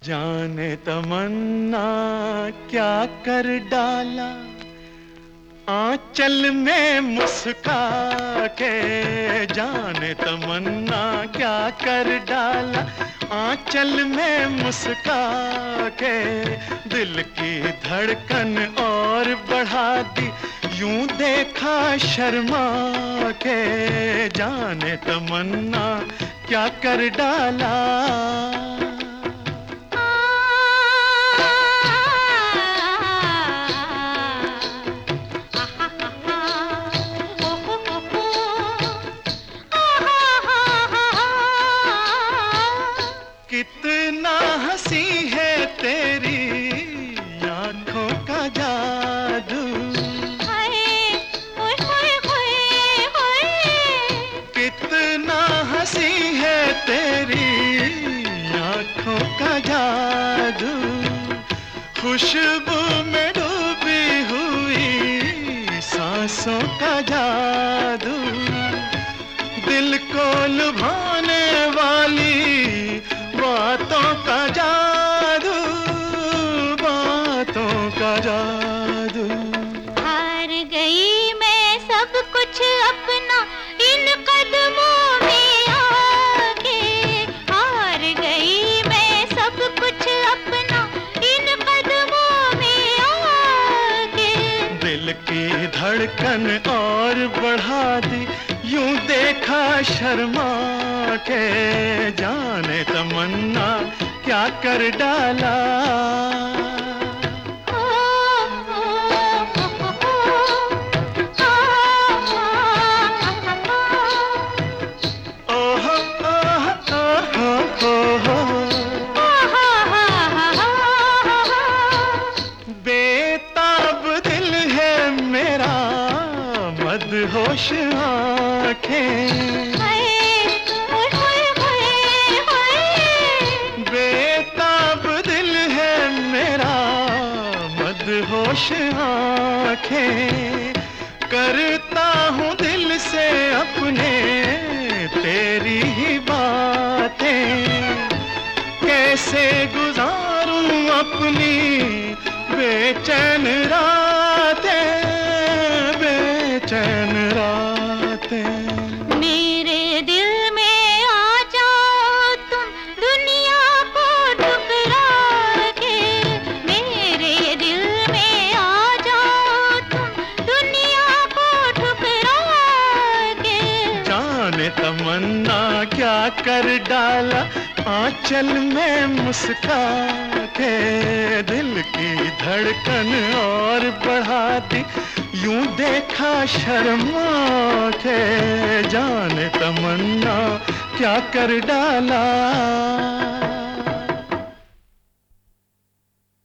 जाने तमन्ना क्या कर डाला आंचल में मुस्का के। जाने तमन्ना क्या कर डाला आंचल में मुस्का के। दिल की धड़कन और बढ़ा दी यूं देखा शर्मा के। जाने तमन्ना क्या कर डाला। कितना हंसी है तेरी आंखों का जादू। हाय होय होय होय होय। कितना हंसी है तेरी आंखों का जादू। खुशबू में डूबी हुई सांसों का जादू। दिल को लुभाने वाली बातों का जादू। बातों का जादू। हार गई मैं सब कुछ अपना इन कदमों में आके। हार गई मैं सब कुछ अपना इन कदमों में आके। दिल की धड़कन और बढ़ा दी यूं देखा शर्मा के। जाने तमन्ना क्या कर डाला। ओहो ओहो ओहो बेताब दिल है मेरा मदहोश आँखें। बेताब दिल है मेरा मदहोश आँखें। करता हूँ दिल से अपने तेरी ही बातें। कैसे गुजारूं अपनी बेचैन रातें। बेचैन रातें। मेरे दिल में आ जाओ तुम दुनिया को ठुकरा के। मेरे दिल में आ जाओ तुम दुनिया को ठुकरा के। जाने तमन्ना क्या कर डाला आंचल में मुस्का के। दिल की धड़कन और बढ़ा दी यूं देखा शर्मा के। जाने तमन्ना क्या कर डाला।